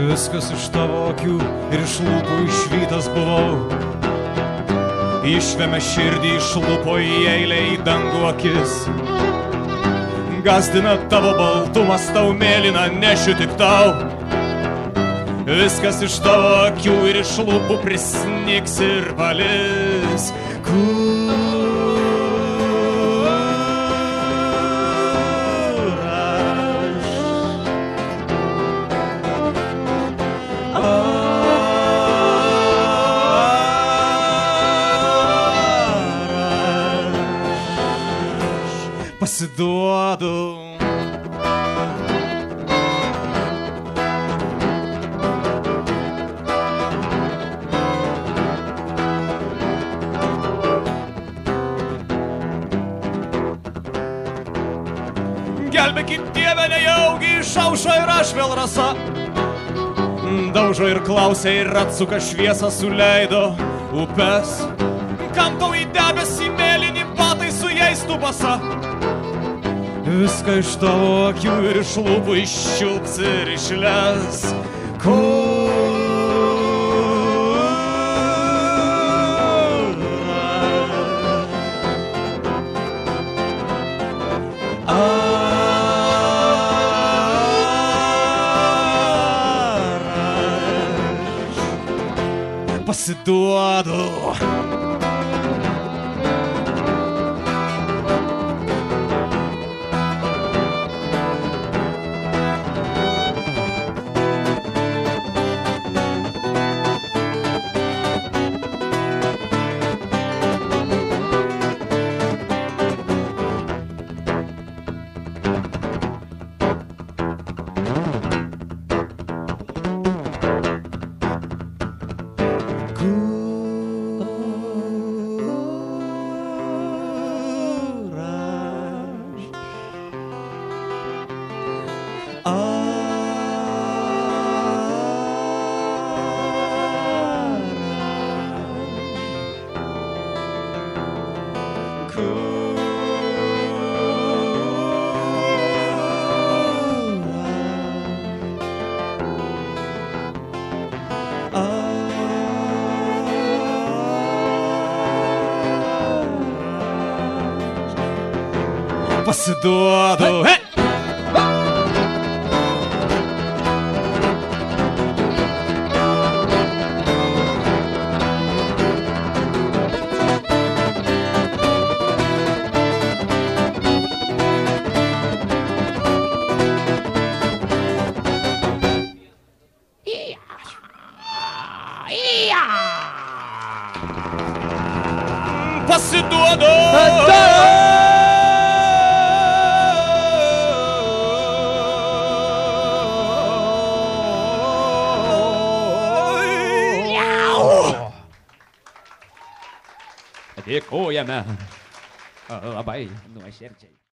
Viskas iš tavo akių ir iš lūpų išvytas buvau. Išvemė širdį iš lūpo į eilę į dangų akis. Gazdina tavo baltumas, tau mėlyna, nešiu tik tau. Viskas iš tavo akių ir iš lūpų prisnigs ir palis. Pasiduodu. Gelbėkit Dieve, nejaugi išaušo ir aš vėl rasa. Daužo ir klausia ir atsuka šviesą, suleido upes. Kam tau į debesį mėlyni batai, su jais tu basa? Viską iš tavo akių ir iš lūpų iščiulps ir išles. Pasiduodu. Pasiduodu. Hey! Pasiduodu. Dėkojame labai nuoširdžiai.